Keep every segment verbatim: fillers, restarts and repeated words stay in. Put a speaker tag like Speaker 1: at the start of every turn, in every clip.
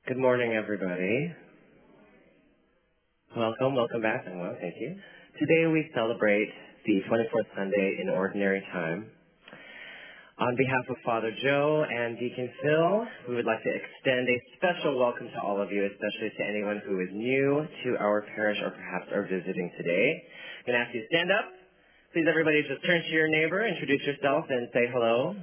Speaker 1: Good morning, everybody. Welcome, welcome back, and well, thank you. Today we celebrate the twenty-fourth Sunday in Ordinary Time. On behalf of Father Joe and Deacon Phil, we would like to extend a special welcome to all of you, especially to anyone who is new to our parish or perhaps are visiting today. I'm going to ask you to stand up. Please, everybody, just turn to your neighbor, introduce yourself, and say hello.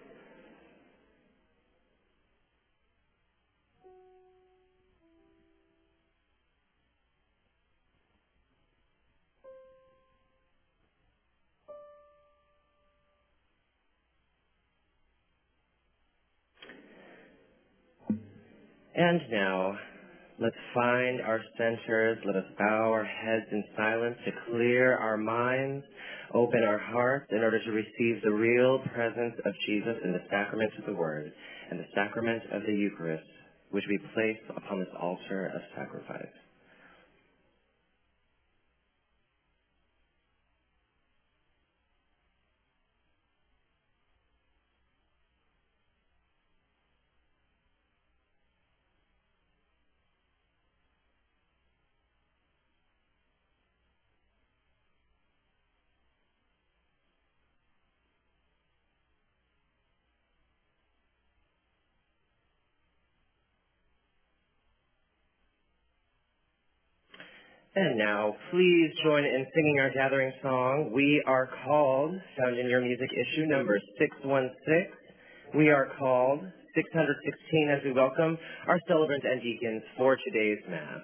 Speaker 1: And now, let's find our centers. Let us bow our heads in silence to clear our minds, open our hearts in order to receive the real presence of Jesus in the sacrament of the Word and the sacrament of the Eucharist, which we place upon this altar of sacrifice. And now, please join in singing our gathering song, We Are Called, found in your music issue number six one six. We Are Called, six hundred sixteen, as we welcome our celebrants and deacons for today's Mass.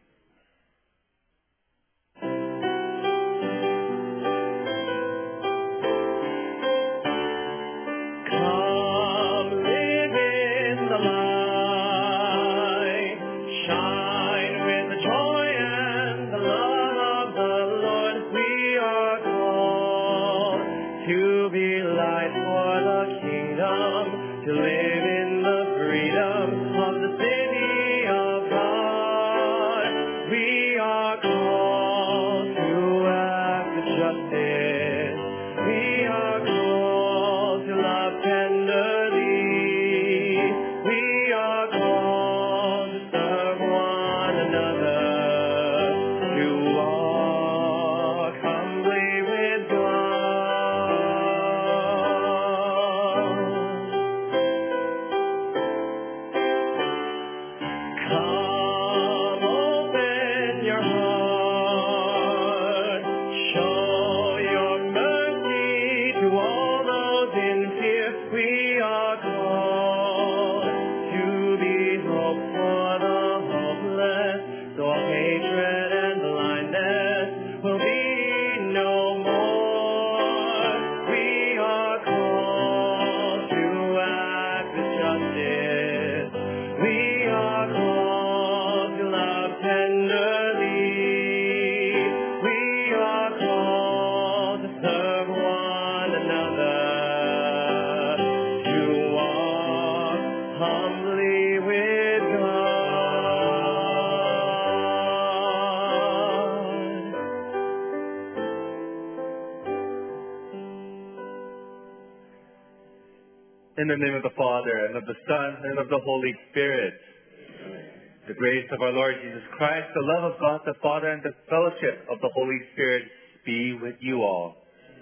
Speaker 1: Come live in the light, shine with the joy and the love of the Lord. We are called to be light for the kingdom, to live in the freedom of the city of God. We are called to act with justice. We are called to love tenderly. We are called to serve one another, to walk humbly with God. Come, open your heart, show your mercy to all those in fear. We are called to be hope for the hopeless, so all hatred and blindness will be no more. We are called to act with justice. We are called to love tenderly. We are called to serve one another, to walk humbly with God.
Speaker 2: In the name of the Father, and of the Son, and of the Holy Spirit. The grace of our Lord Jesus Christ, the love of God the Father, and the fellowship of the Holy Spirit be with you all.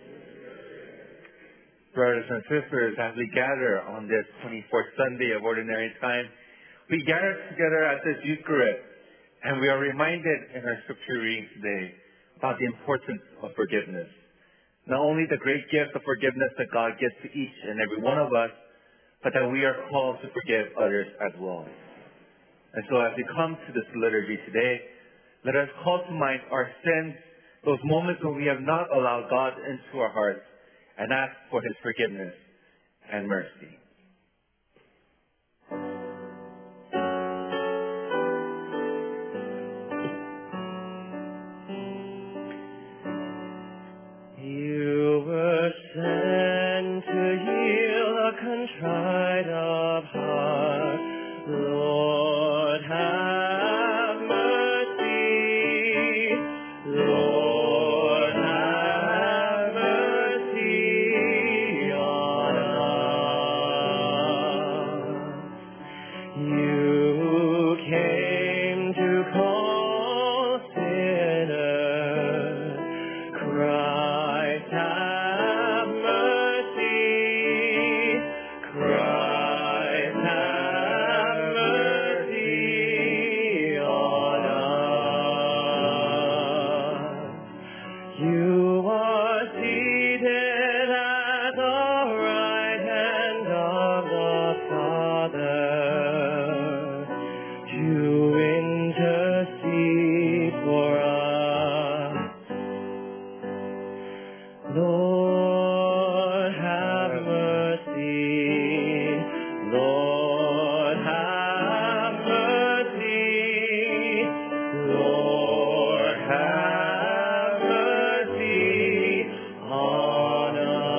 Speaker 2: Brothers and sisters, as we gather on this twenty-fourth Sunday of Ordinary Time, we gather together at this Eucharist, and we are reminded in our scripture reading today about the importance of forgiveness. Not only the great gift of forgiveness that God gives to each and every one of us, but that we are called to forgive others as well. And so as we come to this liturgy today, let us call to mind our sins, those moments when we have not allowed God into our hearts, and ask for His forgiveness and mercy. You were sent to heal a contrite of heart. Lord, have mercy. Lord, have mercy on us.
Speaker 1: Lord, have mercy. Lord, have mercy. Lord, have mercy on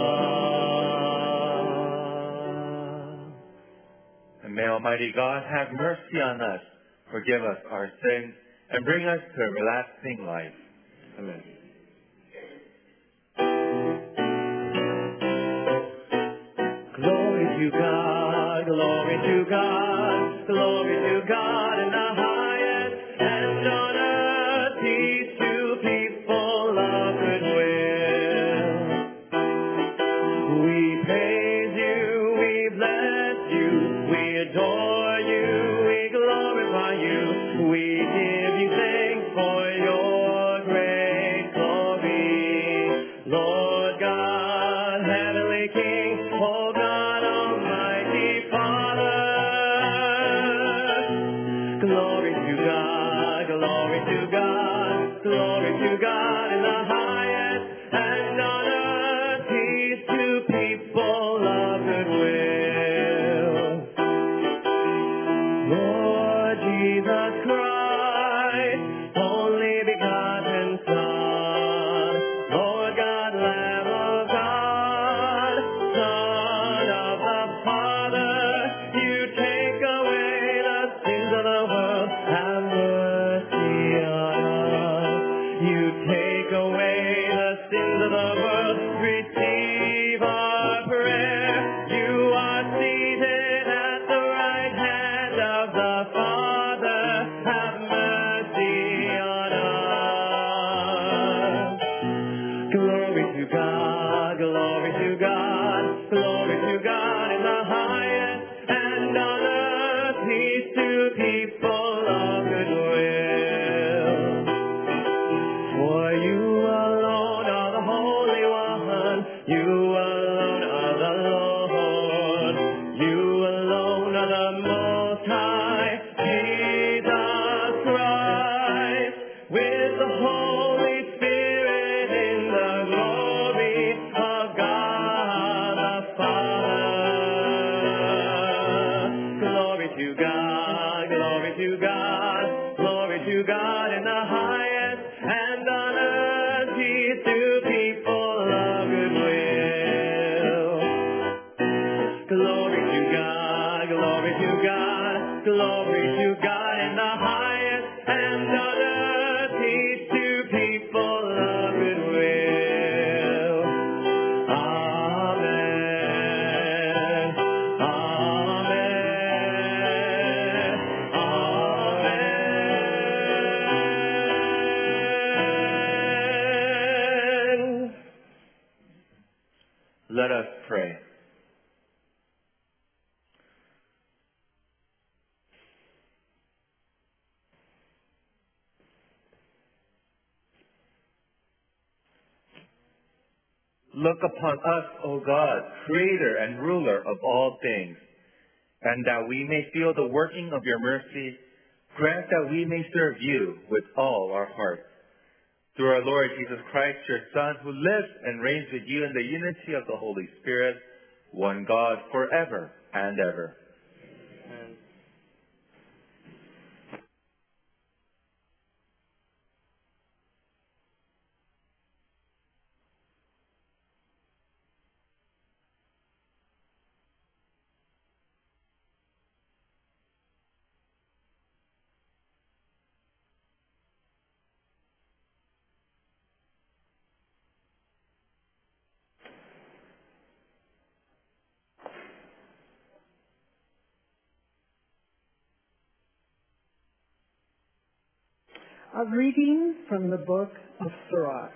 Speaker 1: us.
Speaker 2: And may Almighty God have mercy on us, forgive us our sins, and bring us to everlasting life.
Speaker 1: Amen. Glory to God, glory to God, glory to God in the highest, and on earth peace to people of good will. We praise you, we bless you, we adore you, we glorify you, we give you thanks for your great glory. Lord God, heavenly King, oh God, Almighty Father. Glory to God, glory to God, glory to God in the highest, and on earth peace to people of good will. Lord Jesus Christ, only begotten Son, Lord God, Lamb of God, Son of the Father, you take away the sins of the world, have mercy on us. You take away the sins of the world, receive our prayer. You are seated at the right hand of the Father, have mercy on us. Glory to God, glory to God, glory to God in the highest, and on earth peace to people of good will. For you alone are the Holy One, you alone are the Lord, you alone are the Most High, Jesus Christ, with the Holy Spirit in the glory of God the Father. Glory to God, glory to God, glory to God in the highest, and on earth peace to people of good will. Glory to God, glory to God, glory to God in the highest, and on earth peace to people of good will. Amen. Amen. Amen.
Speaker 2: Let us pray. Look upon us, O God, creator and ruler of all things, and that we may feel the working of your mercy, grant that we may serve you with all our hearts. Through our Lord Jesus Christ, your Son, who lives and reigns with you in the unity of the Holy Spirit, one God, forever and ever.
Speaker 1: Amen.
Speaker 3: A reading from the book of Sirach.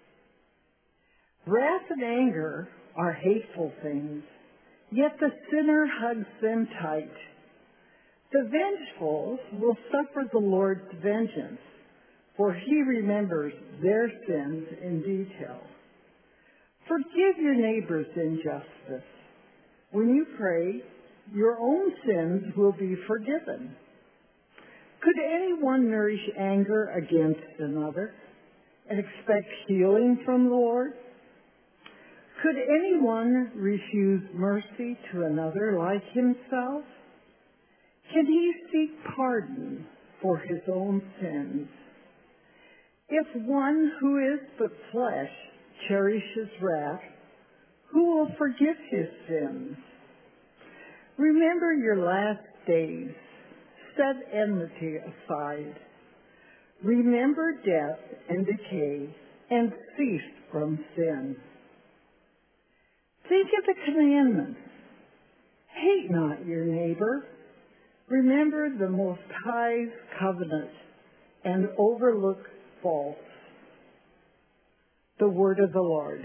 Speaker 3: Wrath and anger are hateful things, yet the sinner hugs them tight. The vengeful will suffer the Lord's vengeance, for he remembers their sins in detail. Forgive your neighbor's injustice. When you pray, your own sins will be forgiven. Could anyone nourish anger against another and expect healing from the Lord? Could anyone refuse mercy to another like himself? Can he seek pardon for his own sins? If one who is but flesh cherishes wrath, who will forgive his sins? Remember your last days. Set enmity aside. Remember death and decay, and cease from sin. Think of the commandments. Hate not your neighbor. Remember the Most High's covenant, and overlook faults. The word of the Lord.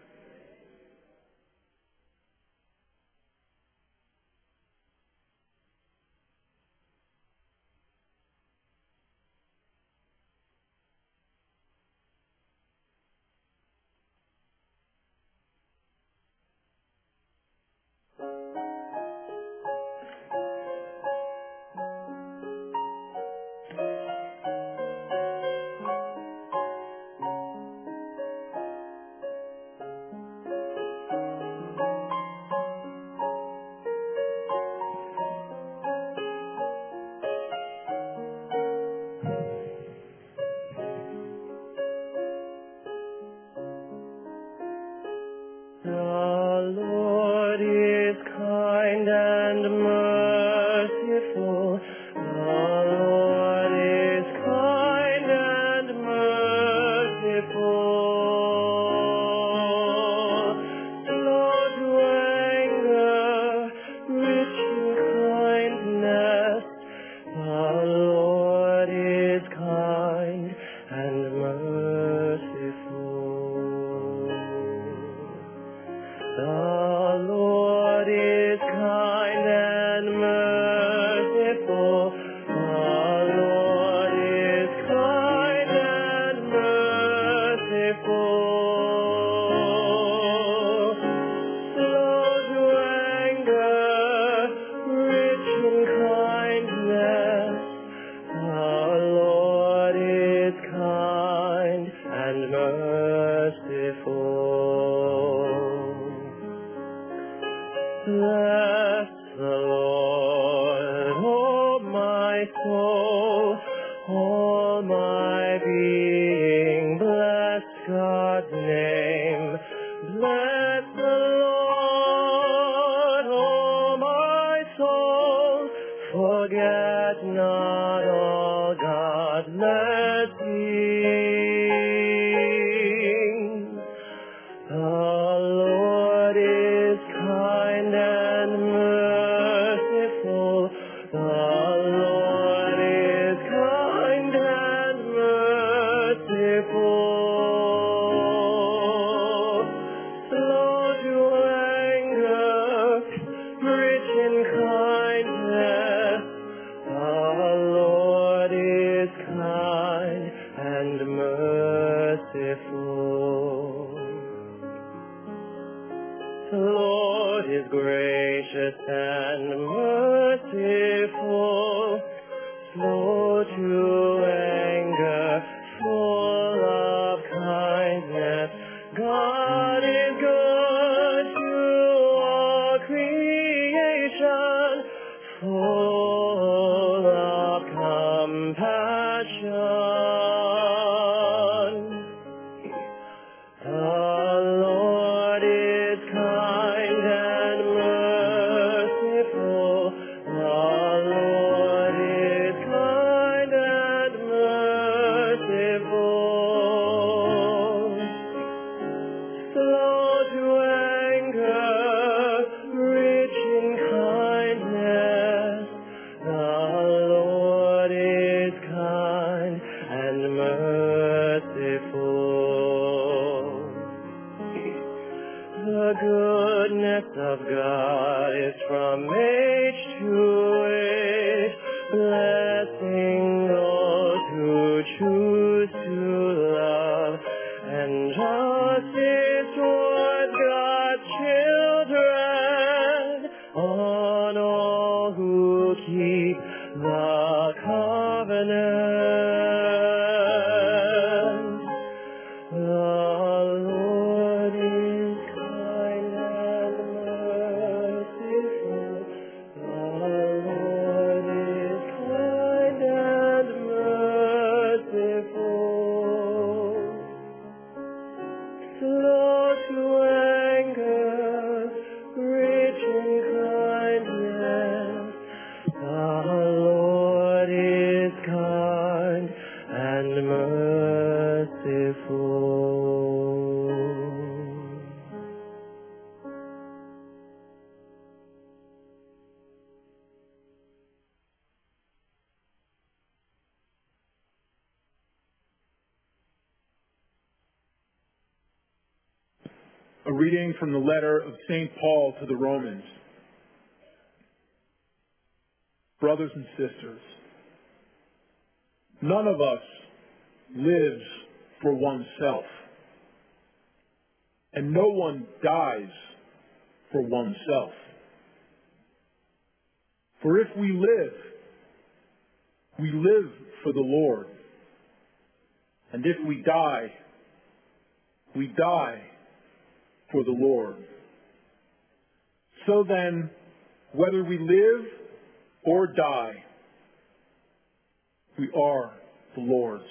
Speaker 1: The Lord is kind and merciful. The Lord is kind and merciful. Slow to anger, rich in kindness. The Lord is kind and merciful. The Lord is kind and merciful. The Lord is kind and merciful. Slow to anger, rich in kindness. The Lord is kind and merciful. Bless the Lord, oh my soul, all my being, bless God's name. Bless the Lord, oh my soul, forget not all God's blessings. The Lord is kind and merciful. The Lord is kind and merciful. Slow to anger, rich in kindness. The Lord is kind and merciful. The Lord is gracious and merciful, slow to anger, full of kindness. God is good to all creation, full of compassion. The Lord is kind and merciful. The Lord is kind and merciful. Slow to anger, rich in kindness. The Lord is kind and merciful. The goodness of God is from age to age, blessing those who choose to love, and justice towards God's children, on all who keep the covenant. The Lord is kind
Speaker 4: A reading from the letter of Saint Paul to the Romans. Brothers and sisters, none of us lives for oneself, and no one dies for oneself. For if we live, we live for the Lord, and if we die, we die for the Lord. So then, whether we live or die, we are the Lord's.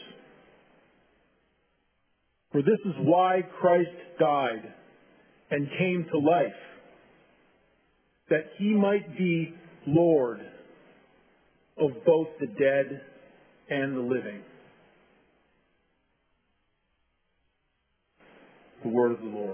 Speaker 4: For this is why Christ died and came to life, that he might be Lord of both the dead and the living. The word of the Lord.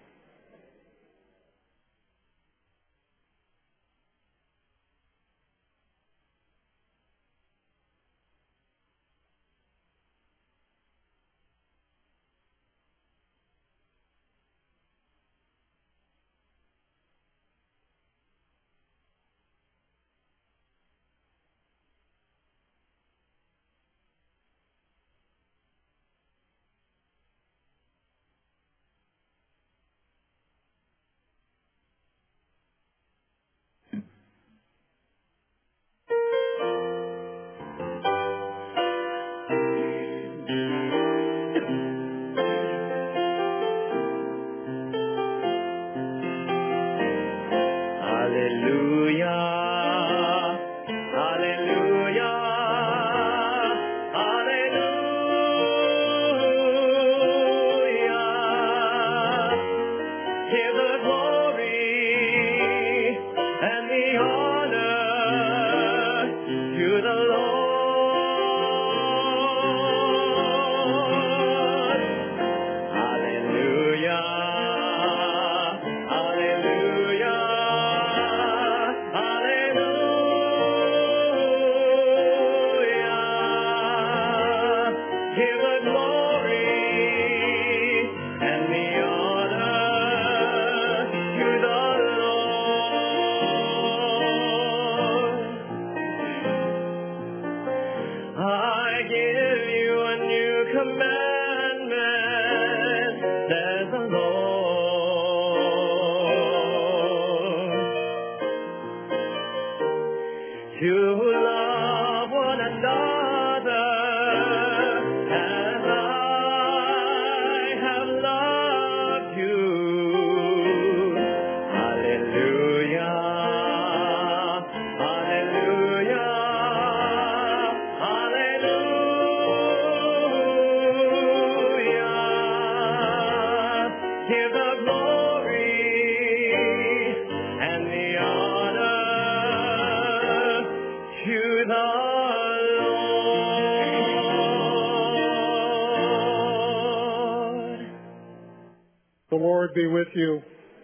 Speaker 5: The Lord be with you.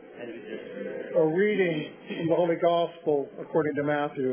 Speaker 5: A reading from the Holy Gospel according to Matthew.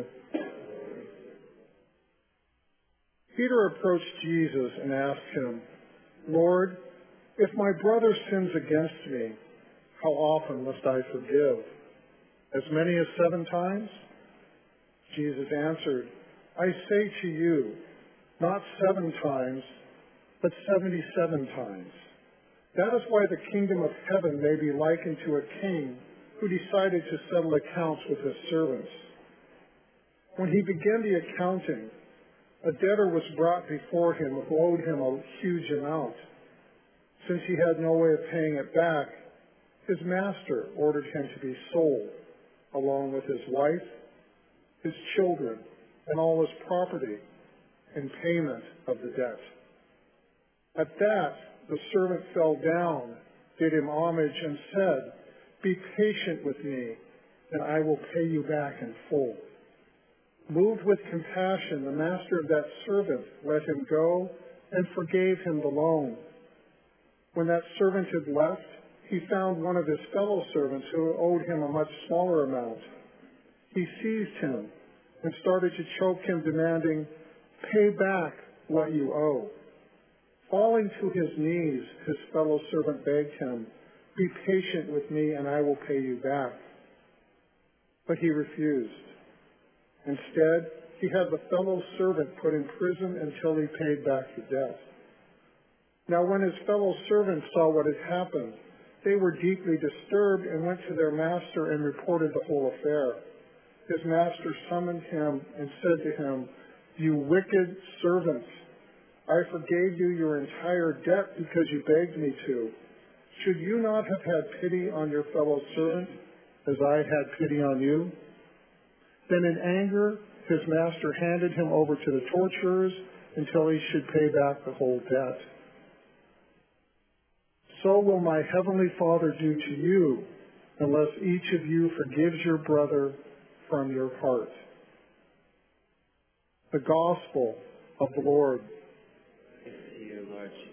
Speaker 5: Peter approached Jesus and asked him, "Lord, if my brother sins against me, how often must I forgive? As many as seven times?" Jesus answered, "I say to you, not seven times, but seventy-seven times." That is why the kingdom of heaven may be likened to a king who decided to settle accounts with his servants. When he began the accounting, a debtor was brought before him who owed him a huge amount. Since he had no way of paying it back, his master ordered him to be sold, along with his wife, his children, and all his property, in payment of the debt. At that, the servant fell down, did him homage, and said, "Be patient with me, and I will pay you back in full." Moved with compassion, the master of that servant let him go and forgave him the loan. When that servant had left, he found one of his fellow servants who owed him a much smaller amount. He seized him and started to choke him, demanding, "Pay back what you owe." Falling to his knees, his fellow servant begged him, Be patient with me and I will pay you back. But he refused. Instead, he had the fellow servant put in prison until he paid back the debt. Now when his fellow servants saw what had happened, they were deeply disturbed and went to their master and reported the whole affair. His master summoned him and said to him, "You wicked servant, I forgave you your entire debt because you begged me to. Should you not have had pity on your fellow servant as I had pity on you?" Then in anger, his master handed him over to the torturers until he should pay back the whole debt. So will my heavenly Father do to you, unless each of you forgives your brother from your heart. The Gospel of the Lord.
Speaker 1: Praise to you, Lord Jesus.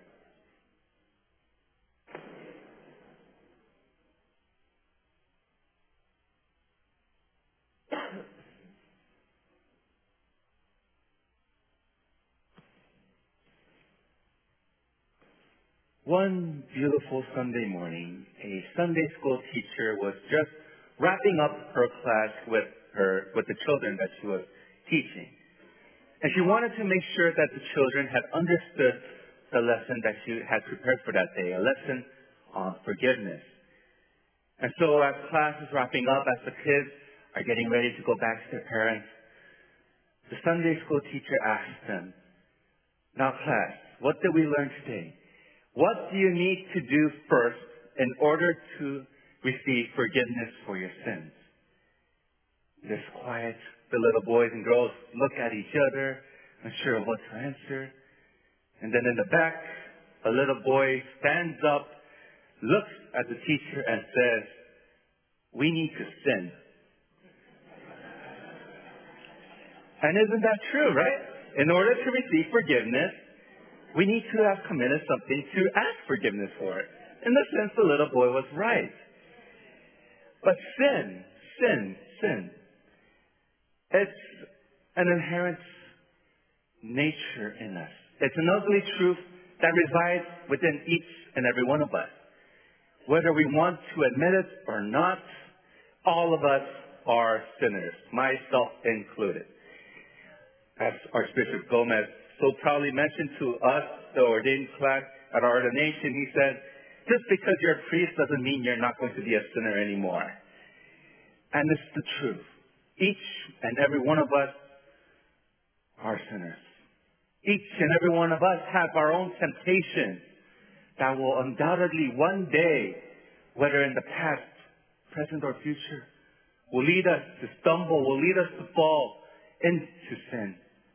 Speaker 2: One beautiful Sunday morning, a Sunday school teacher was just wrapping up her class with her with the children that she was teaching. And she wanted to make sure that the children had understood the lesson that she had prepared for that day, a lesson on forgiveness. And so as class is wrapping up, as the kids are getting ready to go back to their parents, the Sunday school teacher asked them, "Now class, what did we learn today? What do you need to do first in order to receive forgiveness for your sins?" This quiet, the little boys and girls look at each other, unsure of what to answer. And then in the back, a little boy stands up, looks at the teacher and says, "We need to sin." And isn't that true, right? In order to receive forgiveness, we need to have committed something to ask forgiveness for it. In the sense, the little boy was right. But sin, sin, sin, it's an inherent nature in us. It's an ugly truth that resides within each and every one of us. Whether we want to admit it or not, all of us are sinners, myself included. As Archbishop Gomez so proudly mentioned to us, the ordained class at our ordination, he said, just because you're a priest doesn't mean you're not going to be a sinner anymore. And it's the truth. Each and every one of us are sinners. Each and every one of us have our own temptations that will undoubtedly one day, whether in the past, present, or future, will lead us to stumble, will lead us to fall into sin,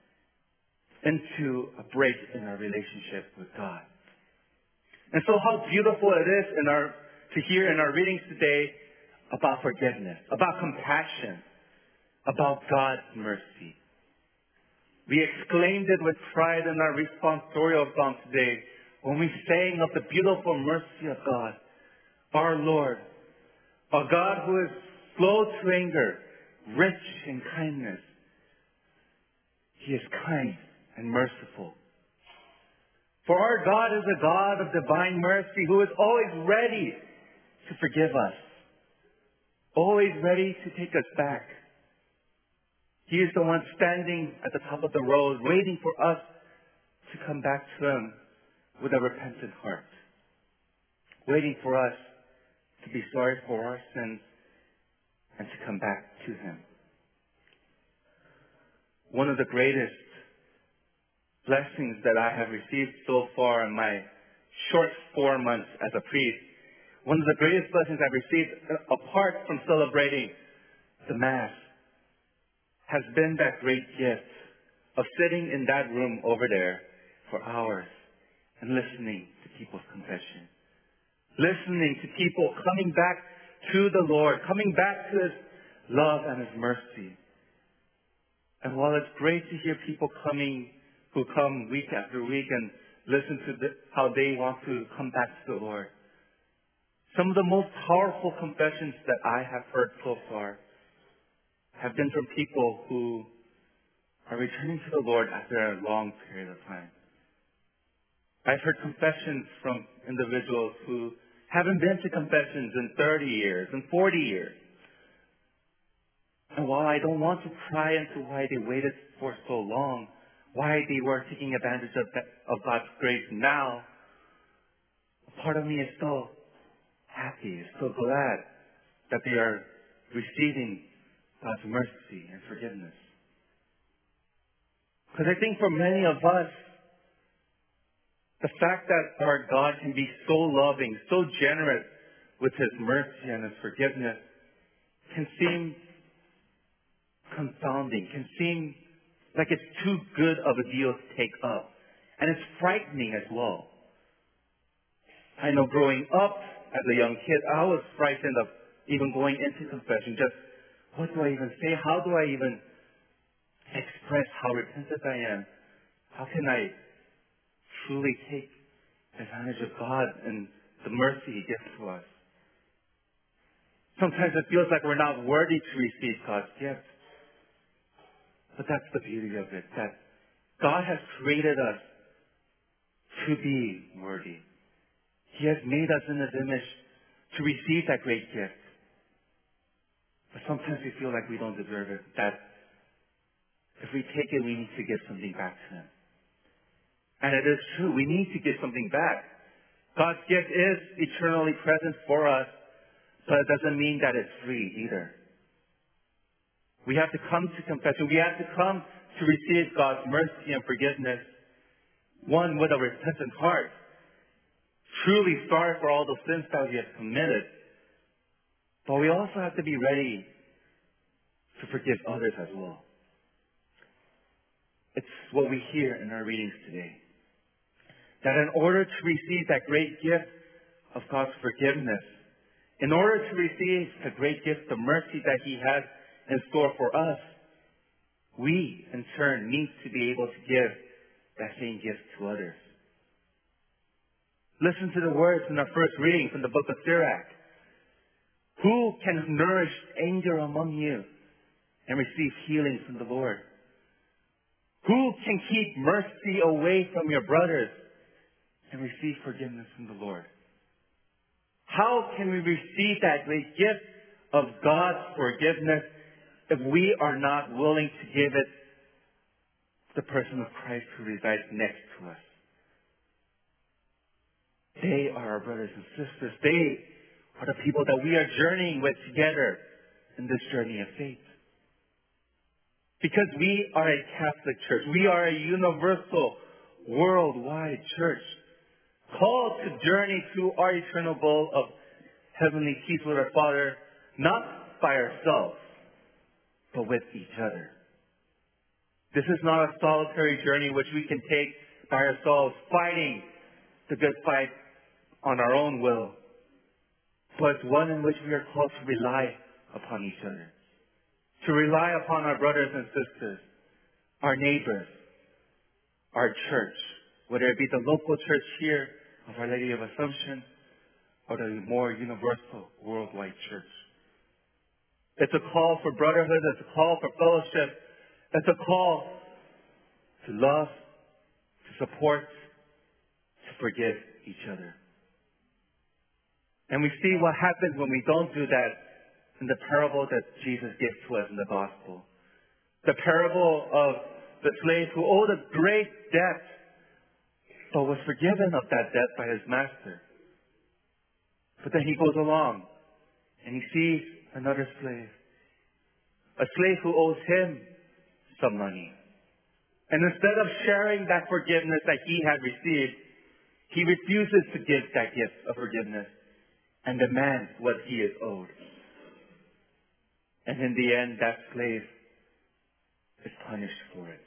Speaker 2: into a break in our relationship with God. And so how beautiful it is in our, to hear in our readings today about forgiveness, about compassion, about God's mercy. We exclaimed it with pride in our responsorial song today when we sang of the beautiful mercy of God, our Lord, a God who is slow to anger, rich in kindness. He is kind and merciful. For our God is a God of divine mercy who is always ready to forgive us, always ready to take us back. He is the one standing at the top of the road, waiting for us to come back to Him with a repentant heart, waiting for us to be sorry for our sins and to come back to Him. One of the greatest blessings that I have received so far in my short four months as a priest, one of the greatest blessings I've received apart from celebrating the Mass has been that great gift of sitting in that room over there for hours and listening to people's confession. Listening to people coming back to the Lord, coming back to His love and His mercy. And while it's great to hear people coming, who come week after week and listen to the, how they want to come back to the Lord, some of the most powerful confessions that I have heard so far have been from people who are returning to the Lord after a long period of time. I've heard confessions from individuals who haven't been to confessions in thirty years, in forty years. And while I don't want to pry into why they waited for so long, why they were taking advantage of, that, of God's grace now, a part of me is so happy, is so glad that they are receiving God's mercy and forgiveness. Because I think for many of us, the fact that our God can be so loving, so generous with His mercy and His forgiveness can seem confounding, can seem like it's too good of a deal to take up. And it's frightening as well. I know growing up as a young kid, I was frightened of even going into confession. Just, what do I even say? How do I even express how repentant I am? How can I truly take advantage of God and the mercy He gives to us? Sometimes it feels like we're not worthy to receive God's gift. But that's the beauty of it, that God has created us to be worthy. He has made us in His image to receive that great gift. But sometimes we feel like we don't deserve it, that if we take it, we need to give something back to Him. And it is true, we need to give something back. God's gift is eternally present for us, but it doesn't mean that it's free either. We have to come to confession. We have to come to receive God's mercy and forgiveness. One, with a repentant heart. Truly sorry for all the sins that we have committed. But we also have to be ready to forgive others as well. It's what we hear in our readings today. That in order to receive that great gift of God's forgiveness, in order to receive the great gift of mercy that He has in store for us, we, in turn, need to be able to give that same gift to others. Listen to the words in our first reading from the book of Sirach. Who can nourish anger among you and receive healing from the Lord? Who can keep mercy away from your brothers and receive forgiveness from the Lord? How can we receive that great gift of God's forgiveness if we are not willing to give it to the person of Christ who resides next to us? They are our brothers and sisters. They are the people that we are journeying with together in this journey of faith. Because we are a Catholic church. We are a universal, worldwide church, called to journey to our eternal goal of heavenly peace with our Father, not by ourselves, but with each other. This is not a solitary journey which we can take by ourselves, fighting the good fight on our own will, but it's one in which we are called to rely upon each other, to rely upon our brothers and sisters, our neighbors, our church, whether it be the local church here of Our Lady of Assumption or the more universal worldwide church. It's a call for brotherhood. It's a call for fellowship. It's a call to love, to support, to forgive each other. And we see what happens when we don't do that in the parable that Jesus gives to us in the gospel. The parable of the slave who owed a great debt, but was forgiven of that debt by his master. But then he goes along and he sees another slave, a slave who owes him some money. And instead of sharing that forgiveness that he had received, he refuses to give that gift of forgiveness and demands what he is owed. And in the end, that slave is punished for it.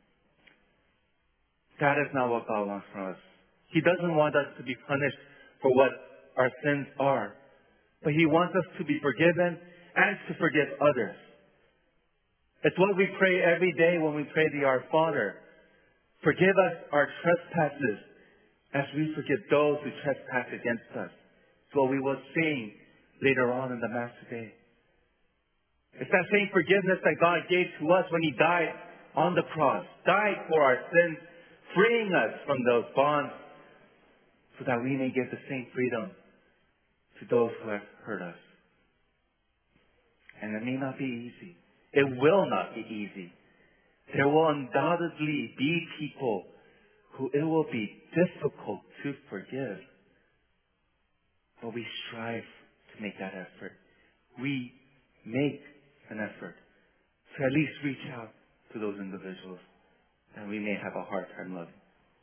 Speaker 2: That is not what God wants from us. He doesn't want us to be punished for what our sins are, but He wants us to be forgiven and to forgive others. It's what we pray every day when we pray the Our Father. Forgive us our trespasses as we forgive those who trespass against us. It's what we will sing later on in the Mass today. It's that same forgiveness that God gave to us when He died on the cross, died for our sins, freeing us from those bonds so that we may get the same freedom to those who have hurt us. And it may not be easy. It will not be easy. There will undoubtedly be people who it will be difficult to forgive. But we strive to make that effort. We make an effort to at least reach out to those individuals that we may have a hard time loving.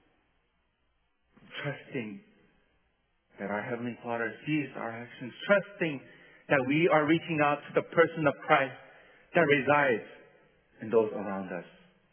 Speaker 2: Trusting that our Heavenly Father sees our actions. Trusting that we are reaching out to the person of Christ that resides in those around us.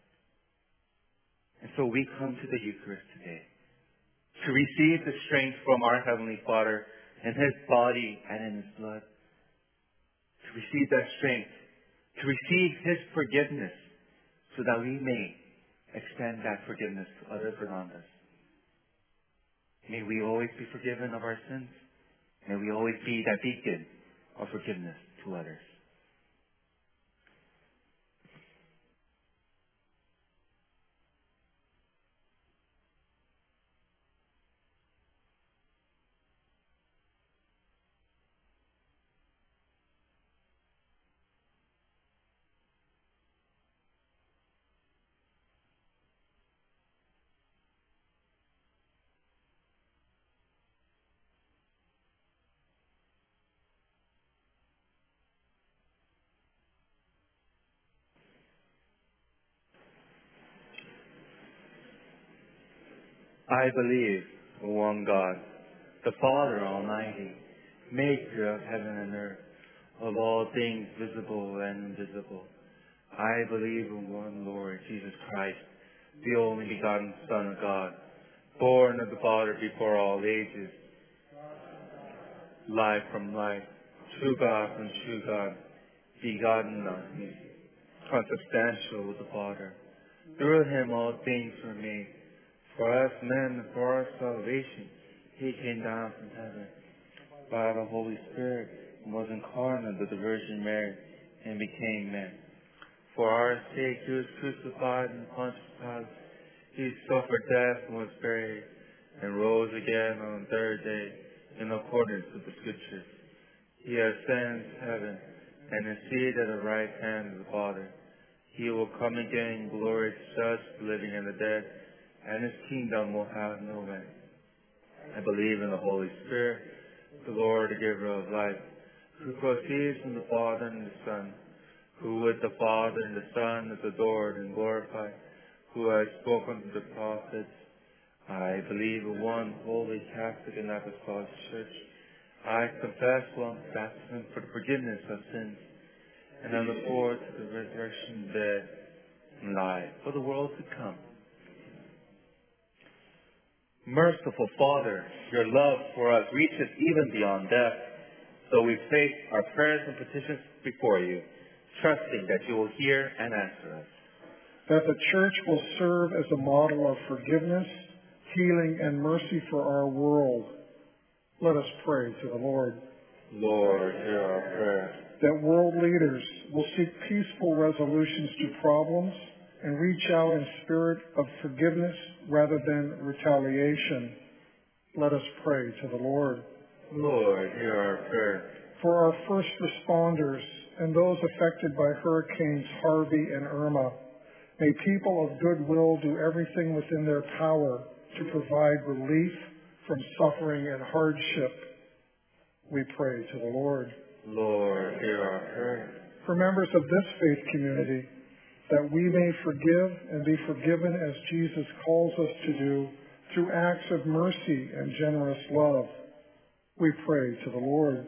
Speaker 2: And so we come to the Eucharist today to receive the strength from our Heavenly Father in His body and in His blood. To receive that strength. To receive His forgiveness so that we may extend that forgiveness to others around us. May we always be forgiven of our sins. May we always be that beacon of forgiveness to others. I believe in one God, the Father Almighty, maker of heaven and earth, of all things visible and invisible. I believe in one Lord, Jesus Christ, the only begotten Son of God, born of the Father before all ages, life from life, true God from true God, begotten of me, consubstantial with the Father. Through Him all things were made. For us men, for our salvation, He came down from heaven by the Holy Spirit and was incarnate of the Virgin Mary and became man. For our sake He was crucified in Pontius Pilate. He suffered death and was buried and rose again on the third day in accordance with the Scriptures. He ascends to heaven and is seated at the right hand of the Father. He will come again in glory to judge the living and the dead, and His kingdom will have no end. I believe in the Holy Spirit, the Lord, the giver of life, who proceeds from the Father and the Son, who with the Father and the Son is adored and glorified, who has spoken to the prophets. I believe in one holy Catholic and Apostolic Church. I confess one baptism for the forgiveness of sins, and I look forward to the resurrection of the dead and life for the world to come. Merciful Father, your love for us reaches even beyond death, so we place our prayers and petitions before you, trusting that you will hear and answer us.
Speaker 5: That the Church will serve as a model of forgiveness, healing, and mercy for our world. Let us pray to the Lord.
Speaker 2: Lord, hear our prayer.
Speaker 5: That world leaders will seek peaceful resolutions to problems and reach out in spirit of forgiveness rather than retaliation. Let us pray to the Lord.
Speaker 2: Lord, hear our prayer.
Speaker 5: For our first responders and those affected by Hurricanes Harvey and Irma, may people of goodwill do everything within their power to provide relief from suffering and hardship. We pray to the Lord.
Speaker 2: Lord, hear our prayer.
Speaker 5: For members of this faith community, that we may forgive and be forgiven as Jesus calls us to do through acts of mercy and generous love. We pray to the Lord.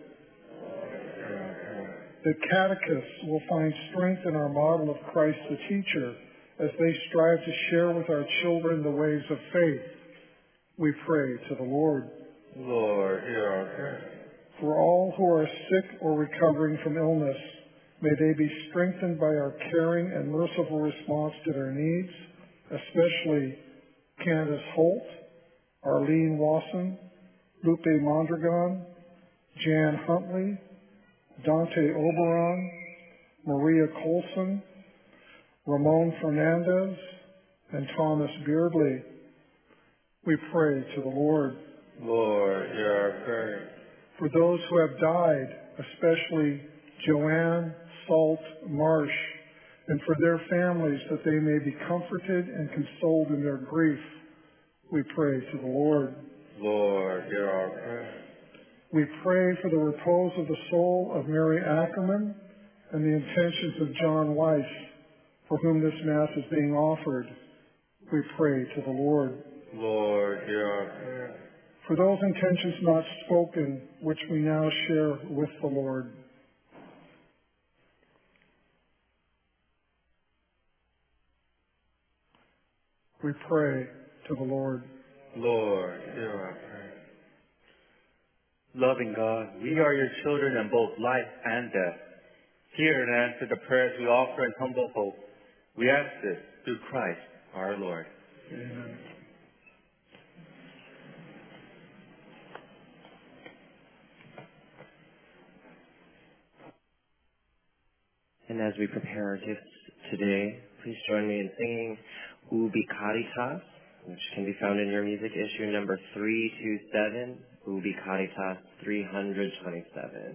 Speaker 5: That catechists will find strength in our model of Christ the teacher as they strive to share with our children the ways of faith. We pray to the Lord.
Speaker 2: Lord, hear our prayer.
Speaker 5: For all who are sick or recovering from illness, may they be strengthened by our caring and merciful response to their needs, especially Candace Holt, Arlene Wasson, Lupe Mondragon, Jan Huntley, Dante Oberon, Maria Colson, Ramon Fernandez, and Thomas Beardley. We pray to the Lord.
Speaker 2: Lord, hear our prayer.
Speaker 5: for those who have died, especially Joanne, Salt, Marsh, and for their families, that they may be comforted and consoled in their grief, we pray to the Lord.
Speaker 2: Lord, hear our prayer.
Speaker 5: We pray for the repose of the soul of Mary Ackerman and the intentions of John Weiss, for whom this Mass is being offered. We pray to the Lord.
Speaker 2: Lord, hear our prayer.
Speaker 5: For those intentions not spoken, which we now share with the Lord. We pray to the Lord.
Speaker 2: Lord, hear our prayer. Loving God, we are your children in both life and death. Hear and answer the prayers we offer in humble hope. We ask this through Christ our Lord.
Speaker 5: Amen.
Speaker 1: And as we prepare our gifts today, please join me in singing Ubi Caritas, which can be found in your music issue number three two seven, Ubi Caritas three twenty-seven.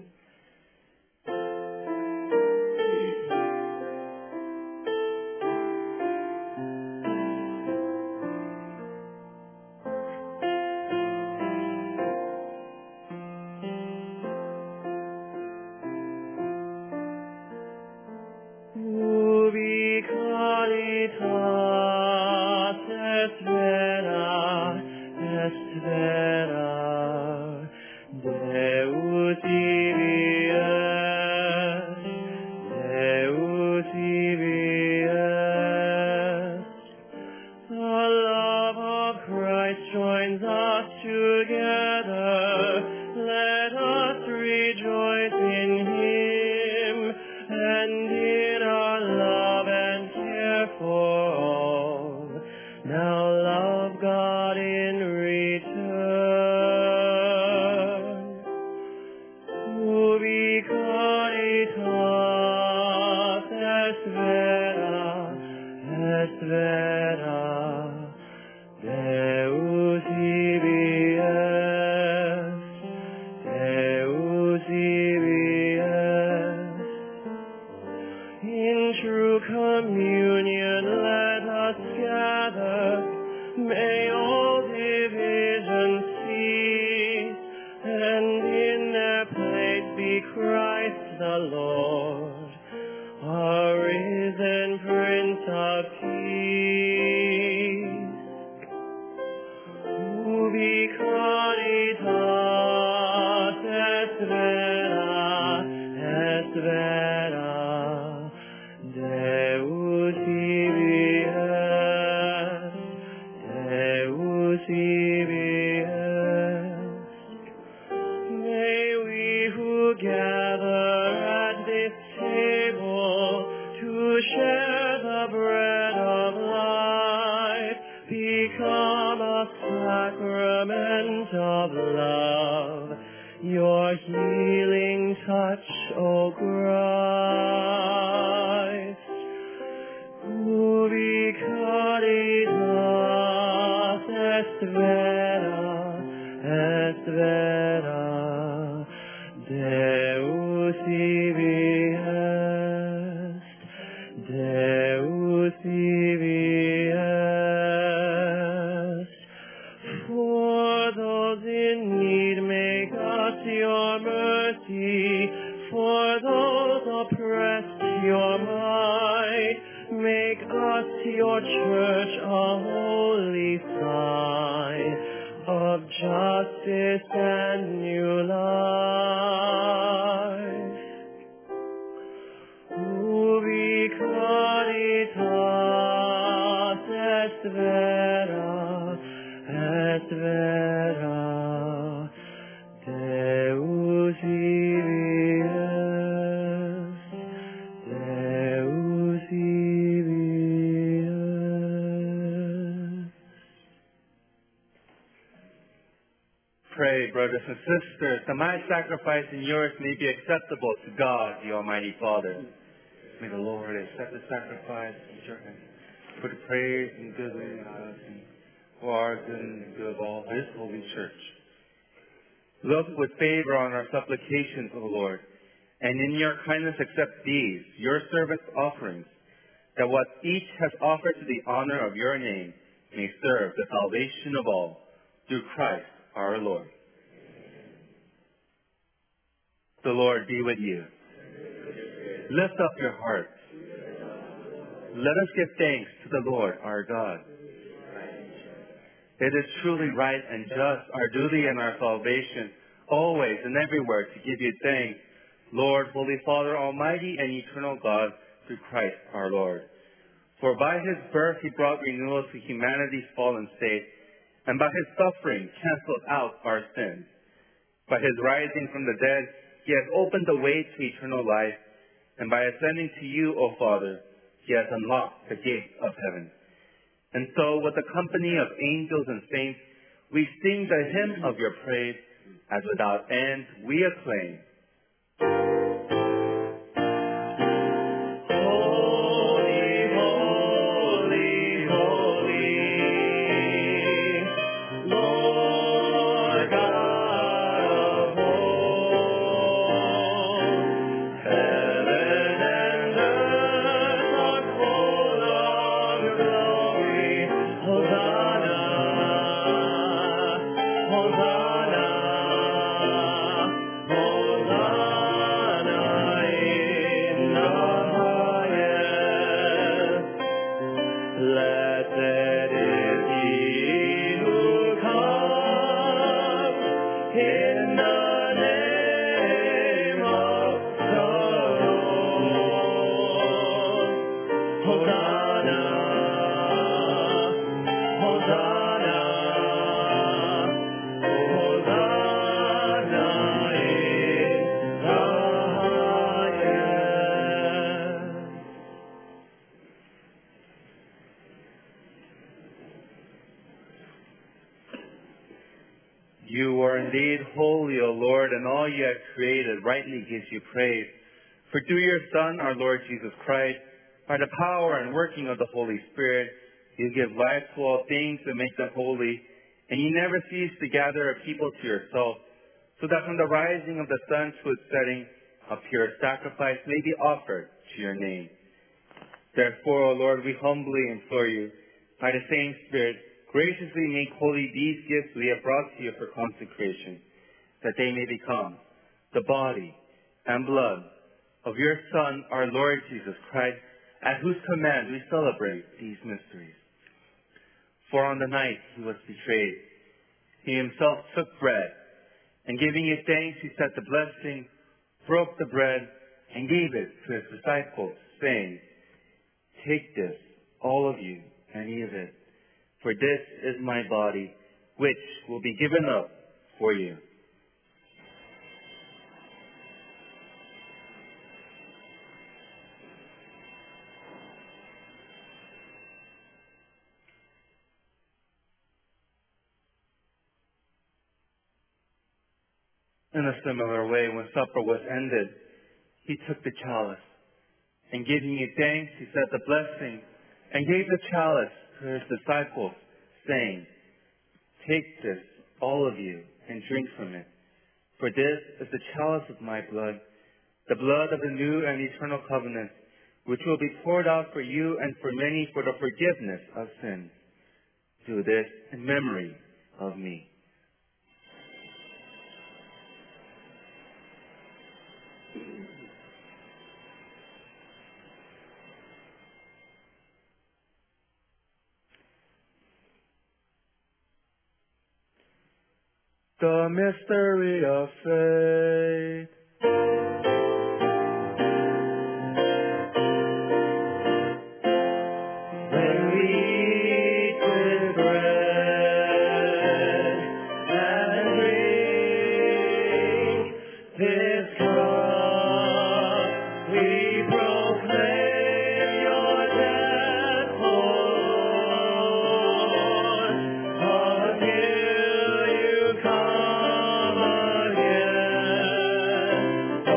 Speaker 2: Pray, brothers and sisters, that my sacrifice and yours may be acceptable to God, the Almighty Father. May the Lord accept the sacrifice at your hands for the praise and good of us and for our good and the good of all His holy church. Look with favor on our supplications, O Lord, and in your kindness accept these, your servants' offerings, that what each has offered to the honor of your name may serve the salvation of all, through Christ our Lord. The Lord be with you. Lift up your hearts. Let us give thanks to the Lord our God. It is truly right and just, our duty and our salvation, always and everywhere to give you thanks, Lord, Holy Father, Almighty and eternal God, through Christ our Lord. For by his birth he brought renewal to humanity's fallen state, and by his suffering canceled out our sins. By his rising from the dead, he has opened the way to eternal life, and by ascending to you, O Father, he has unlocked the gates of heaven. And so, with the company of angels and saints, we sing the hymn of your praise, as without end we acclaim. You are indeed holy, O Lord, and all you have created rightly gives you praise. For through your Son, our Lord Jesus Christ, by the power and working of the Holy Spirit, you give life to all things and make them holy, and you never cease to gather a people to yourself, so that from the rising of the sun to its setting, a pure sacrifice may be offered to your name. Therefore, O Lord, we humbly implore you, by the same Spirit, graciously make holy these gifts we have brought to you for consecration, that they may become the body and blood of your Son, our Lord Jesus Christ, at whose command we celebrate these mysteries. For on the night he was betrayed, he himself took bread, and giving you thanks, he said the blessing, broke the bread, and gave it to his disciples, saying, "Take this, all of you, and eat of it. For this is my body, which will be given up for you." In a similar way, when supper was ended, he took the chalice, and giving you thanks, he said the blessing, and gave the chalice to his disciples, saying, "Take this, all of you, and drink from it. For this is the chalice of my blood, the blood of the new and eternal covenant, which will be poured out for you and for many for the forgiveness of sins. Do this in memory of me." The mystery of faith. When we eat this bread and drink this cup, we proclaim your death, O Lord, until you come again. O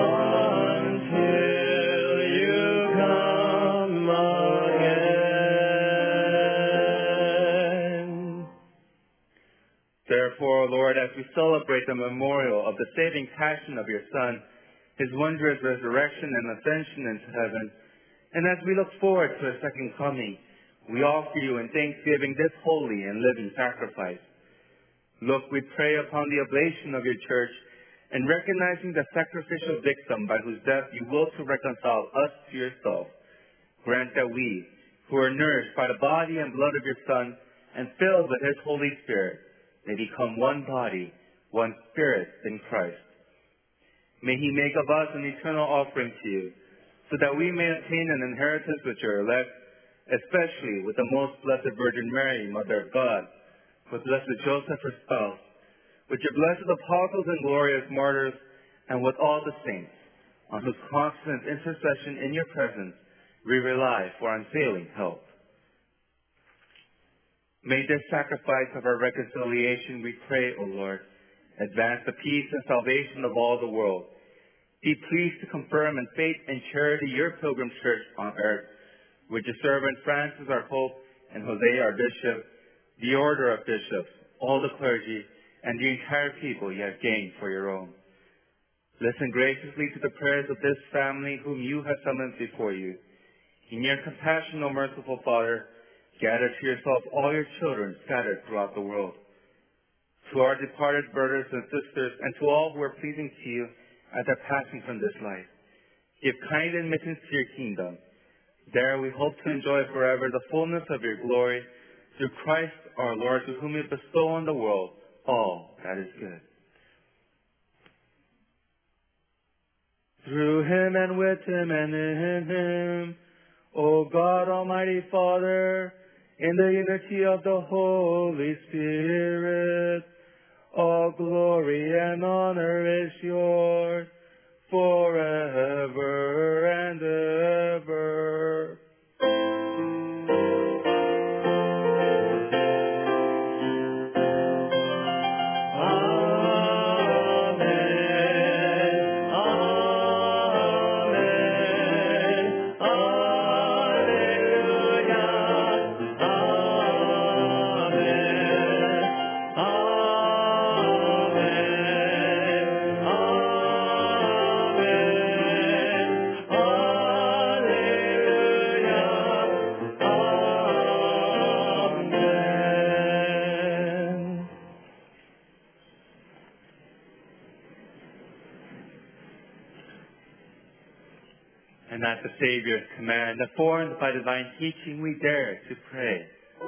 Speaker 2: as we celebrate the memorial of the saving passion of your Son, his wondrous resurrection and ascension into heaven, and as we look forward to his second coming, we offer you in thanksgiving this holy and living sacrifice. Look, we pray upon the oblation of your church, and recognizing the sacrificial victim by whose death you will to reconcile us to yourself, grant that we, who are nourished by the body and blood of your Son, and filled with his Holy Spirit, may become one body, one spirit in Christ. May he make of us an eternal offering to you, so that we may obtain an inheritance with your elect, especially with the most blessed Virgin Mary, Mother of God, with blessed Joseph, her spouse, with your blessed apostles and glorious martyrs, and with all the saints, on whose constant intercession in your presence we rely for unfailing help. May this sacrifice of our reconciliation, we pray, O Lord, advance the peace and salvation of all the world. Be pleased to confirm in faith and charity your pilgrim church on earth, with your servant Francis our Pope and Jose our Bishop, the order of bishops, all the clergy, and the entire people you have gained for your own. Listen graciously to the prayers of this family whom you have summoned before you. In your compassion, O merciful Father, gather to yourself all your children scattered throughout the world. To our departed brothers and sisters, and to all who are pleasing to you at their passing from this life, give kind admittance to your kingdom. There we hope to enjoy forever the fullness of your glory, through Christ our Lord, to whom you bestow on the world all that is good. Through him and with him and in him, O God, Almighty Father, in the unity of the Holy Spirit, all glory and honor is yours forever and ever. And at the Savior's command, informed by divine teaching, we dare to pray.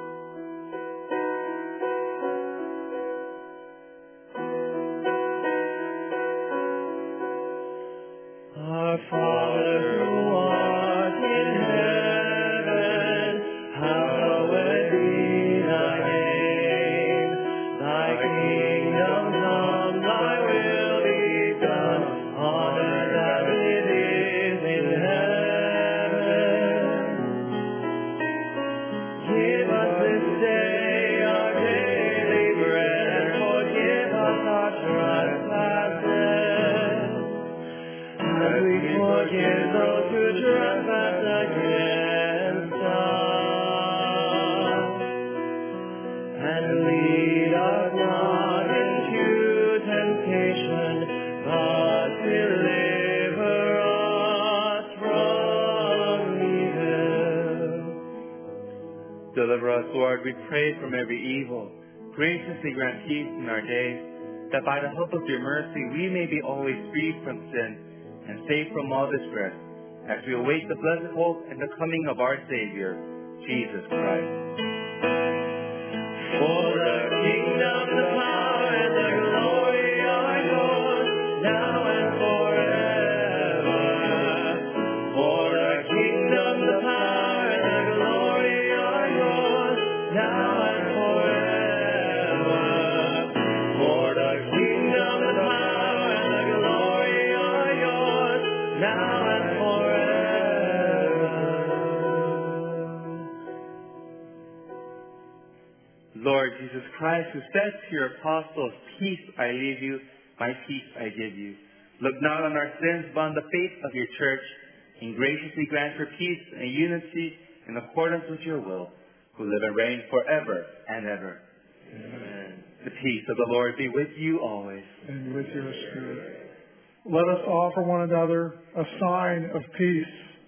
Speaker 2: Our Father who art in heaven, hallowed be thy name. Thy kingdom come, thy will be done, on earth as it is in heaven. Give us this day our daily bread, and forgive us our trespasses, as we forgive those who trespass against us. And lead us not into temptation, but deliver us from evil. Deliver us, Lord, we pray, from every evil. Graciously grant peace in our days, that by the help of your mercy we may be always free from sin and safe from all distress, as we await the blessed hope and the coming of our Savior, Jesus Christ. For the kingdom, the power, and the glory are yours, now and forever. For the kingdom, the power, and the glory are yours, now and forever. For the kingdom, the power, and the glory are yours, now and forever. Lord Jesus Christ, who said to your apostles, peace I leave you, my peace I give you. Look not on our sins, but on the faith of your church, and graciously grant her peace and unity in accordance with your will, who live and reign forever and ever. Amen. The peace of the Lord be with you always.
Speaker 5: And with your spirit. Let us offer one another a sign of peace.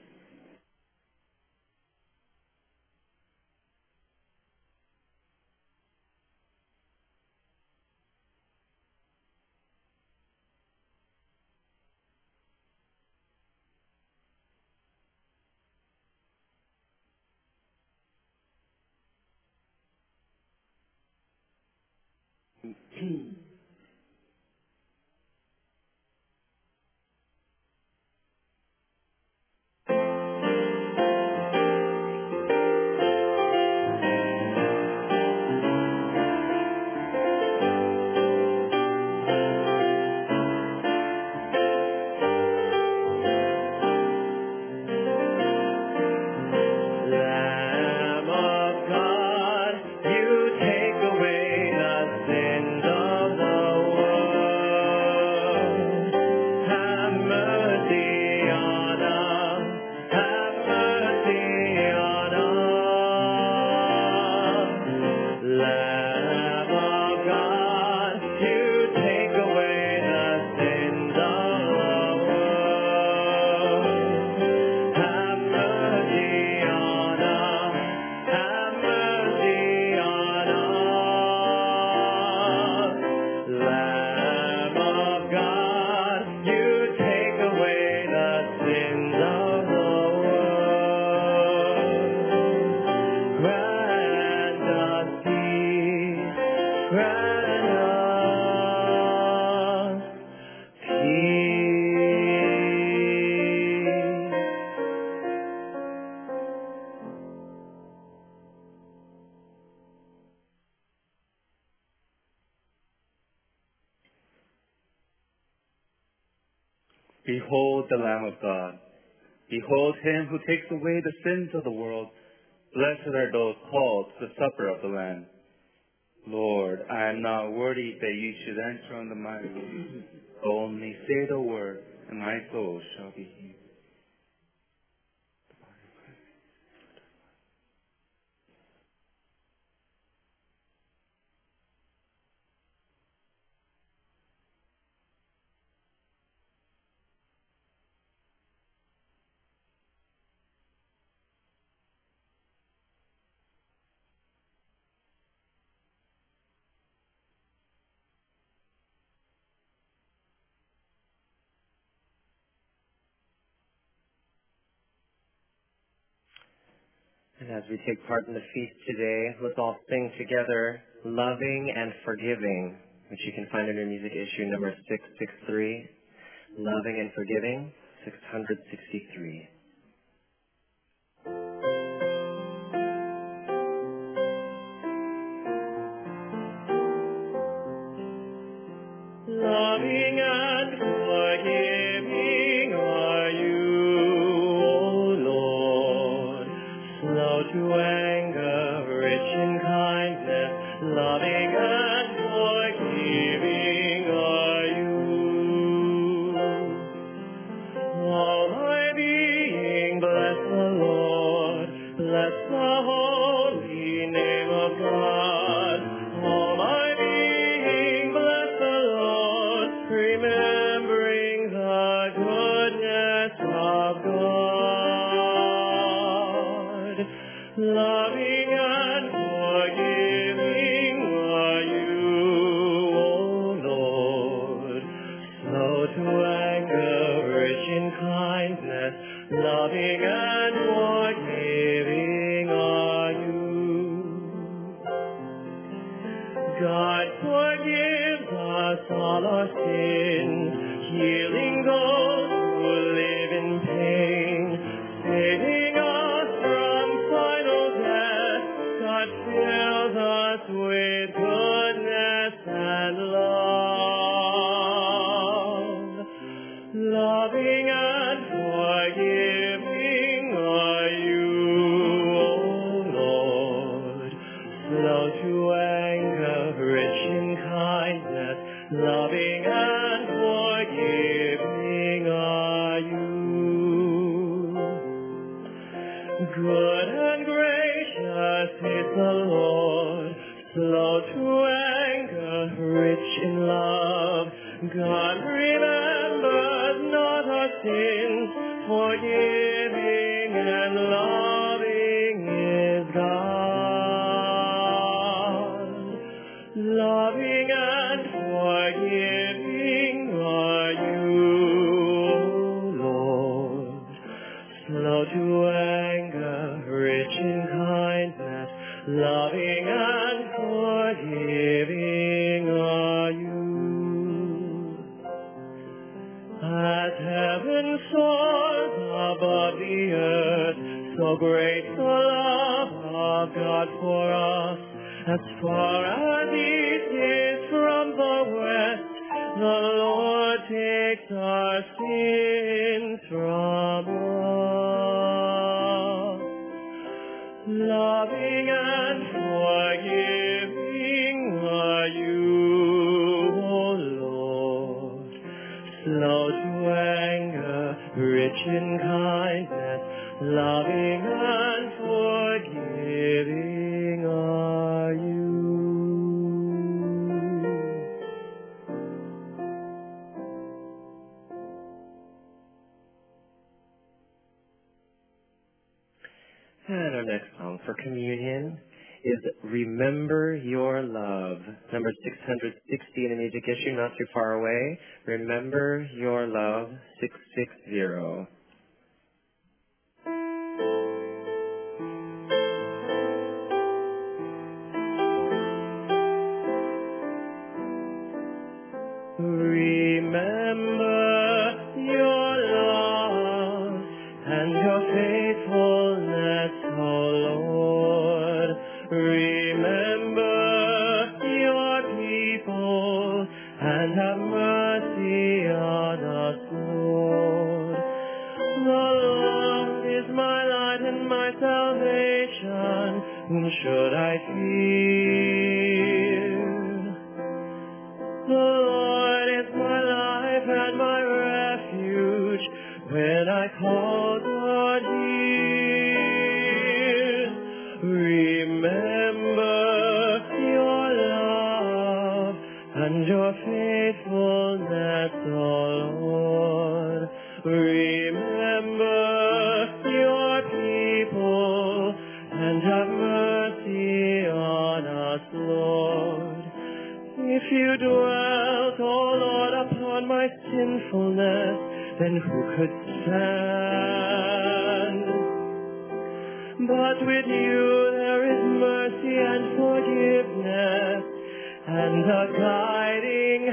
Speaker 1: Lamb of God, you take away the sins of the world. Have mercy on us. Have mercy on us. Lamb of God, you take away the sins of the world. Have mercy on us. Have mercy on us. Lamb of God, you take away the sins of the world. Grant us peace. Grant us peace.
Speaker 2: Behold the Lamb of God. Behold him who takes away the sins of the world. Blessed are those called to the supper of the Lamb. Lord, I am not worthy that you should enter under my roof. Only say the word, and my soul shall be healed.
Speaker 1: And as we take part in the feast today, let's all sing together, Loving and Forgiving, which you can find in your music issue number six sixty-three. Loving and Forgiving, six sixty-three. Loving and forgiving are you, O Lord, slow to anger, rich in kindness, loving and forgiving are you. All my being, bless the Lord, bless the holy name of God. All my being, bless the Lord, remembering the goodness of God. Loving and forgiving are you, O Lord, slow to anger, rich in kindness, loving and forgiving are you. God forgives us all our sins, healing those who live in pain, saving us from final death. God fills us with goodness and love. Loving and forgiving are you, O Lord, slow to anger, rich in kindness, loving and forgiving are you. Good and gracious is the Lord, slow to anger, sins, forgiving and loving is God. Loving and forgiving are you, Lord. Slow to anger, rich in kindness, loving and forgiving are you. As heaven soars above the earth, so great the love of God for us. As far as east is from the west, the Lord takes our sins from us. Loving and forgiving are you, O Lord. Slow to anger, rich in kindness, loving and forgiving are you. And our next song for communion is Remember Your Love, number six hundred sixty in the music issue, not too far away. Remember Your Love, six sixty. Remember your love and your faithfulness, O Lord. Remember your people and have mercy on us, Lord. The Lord is my light and my salvation. Whom should I fear? The Lord is my life and my refuge. When I call, God hears. Remember your love and your faithfulness, O Lord. Remember your people and have mercy on us, Lord. If you dwelt, O Lord, upon my sinfulness, then who could stand? But with you there is mercy and forgiveness and a guiding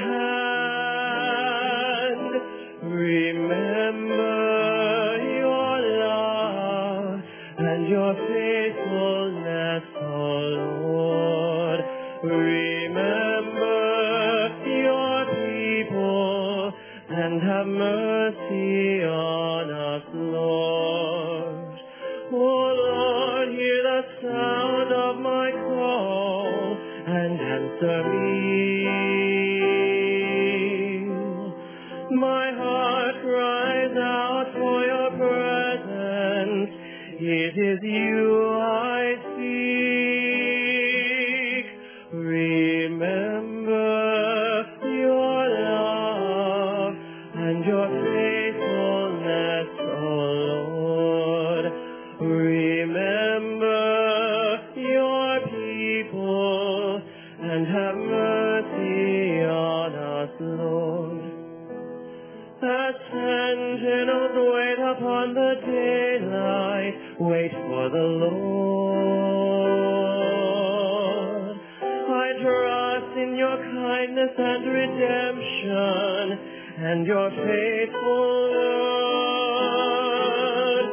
Speaker 1: hand. Remember your love and your faithfulness, O Lord. Remember your people and have mercy on us, Lord. O Lord, hear the sound of my call and answer me. My heart cries out for your presence. It is you I seek. Remember your love and your faithfulness, O Lord. Remember your people and have mercy on us, Lord. As sentinels wait upon the daylight, wait for the Lord. I trust in your kindness and redemption and your faithful word.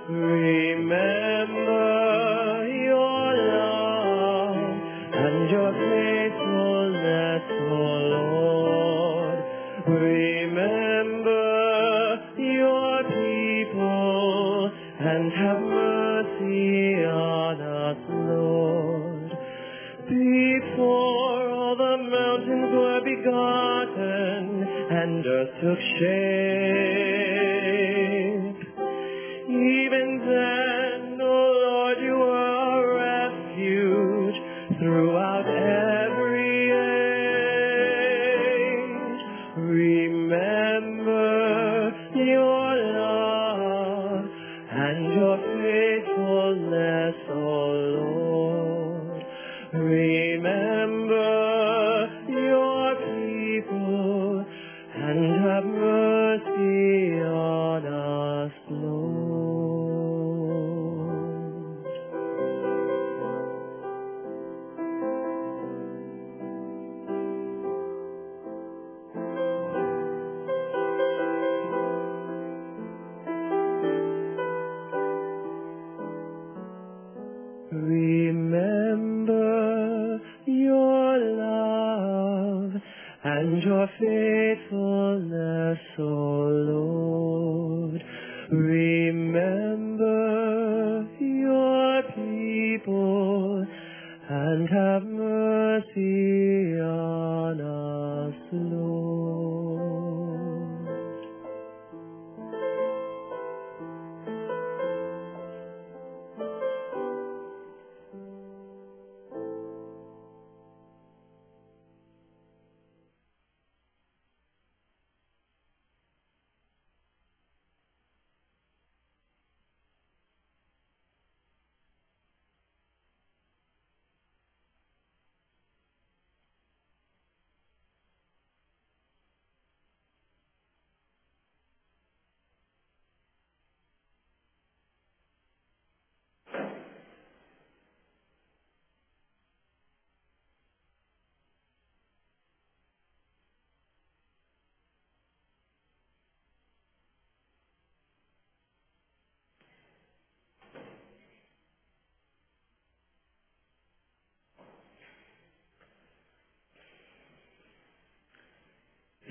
Speaker 1: Remember your love and your faithfulness, O Lord. Remember your people and have mercy on us, Lord. Before all the mountains were begotten and earth took shape, even then, O Lord, you were our refuge throughout every age. Remember your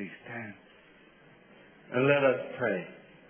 Speaker 2: Please stand. And let us pray.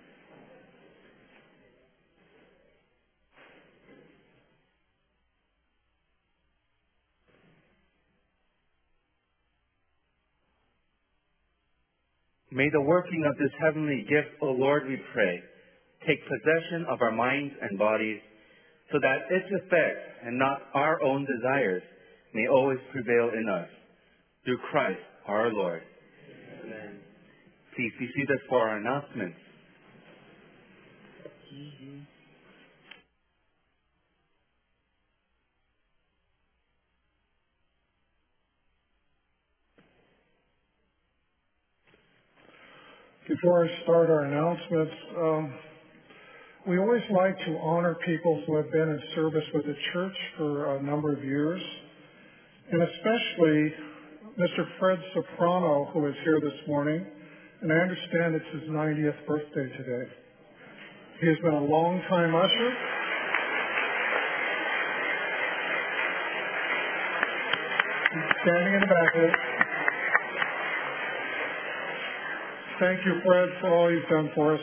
Speaker 2: May the working of this heavenly gift, O Lord, we pray, take possession of our minds and bodies, so that its effects and not our own desires may always prevail in us. Through Christ our Lord. Amen. Please be seated for our announcements. Mm-hmm.
Speaker 5: Before I start our announcements, um, we always like to honor people who have been in service with the church for a number of years, and especially Mister Fred Soprano, who is here this morning, and I understand it's his ninetieth birthday today. He has been a long-time usher. He's standing in the back there. Thank you, Fred, for all you've done for us.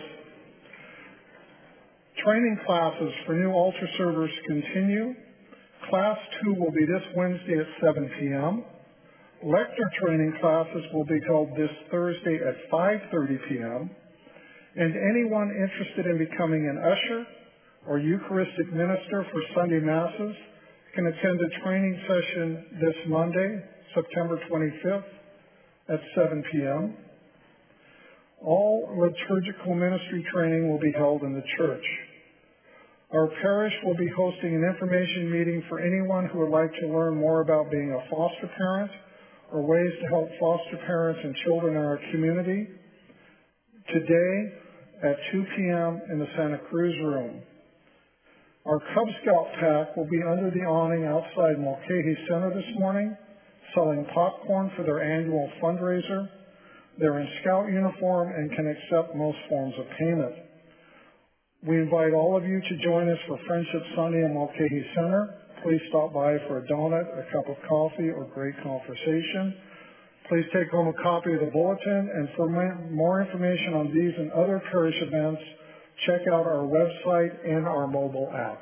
Speaker 5: Training classes for new altar servers continue. Class two will be this Wednesday at seven p.m. Lector training classes will be held this Thursday at five thirty p.m. And anyone interested in becoming an usher or Eucharistic minister for Sunday Masses can attend a training session this Monday, September twenty-fifth at seven p.m. All liturgical ministry training will be held in the church. Our parish will be hosting an information meeting for anyone who would like to learn more about being a foster parent or ways to help foster parents and children in our community today at two p.m. in the Santa Cruz room. Our Cub Scout pack will be under the awning outside Mulcahy Center this morning, selling popcorn for their annual fundraiser. They're in Scout uniform and can accept most forms of payment. We invite all of you to join us for Friendship Sunday in Mulcahy Center. Please stop by for a donut, a cup of coffee, or great conversation. Please take home a copy of the bulletin, and for more information on these and other parish events, check out our website and our mobile app.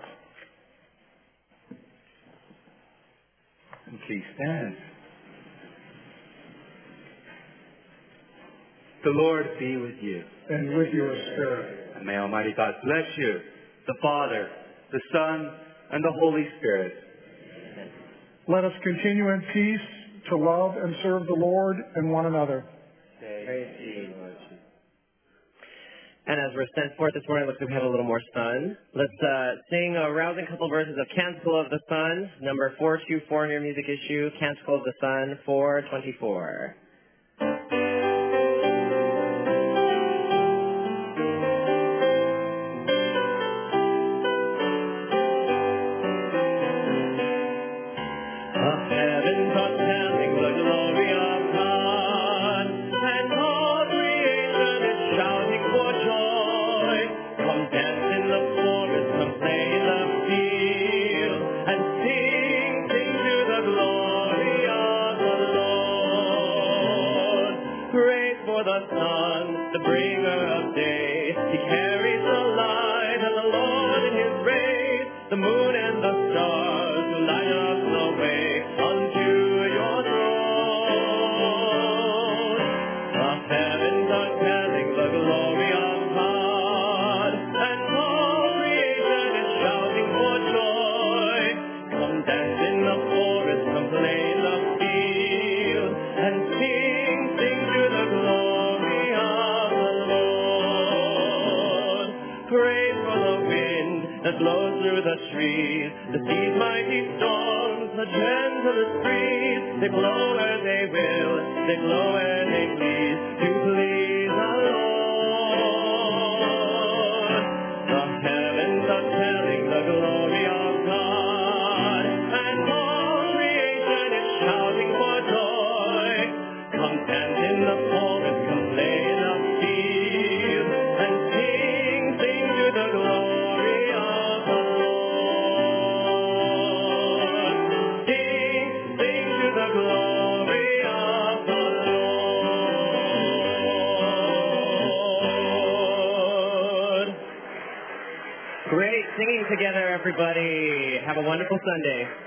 Speaker 2: And please stand. The Lord be with you.
Speaker 5: And with your spirit.
Speaker 2: And may Almighty God bless you, the Father, the Son, and the Holy Spirit.
Speaker 5: Let us continue in peace to love and serve the Lord and one another.
Speaker 1: Praise you, Lord. And as we're sent forth this morning, it looks like we have a little more sun. Let's uh, sing a rousing couple verses of Canticle of the Sun, number four two four in your music issue, Canticle of the Sun, four twenty-four.
Speaker 6: Glory of the Lord.
Speaker 1: Great singing together, everybody. Have a wonderful Sunday.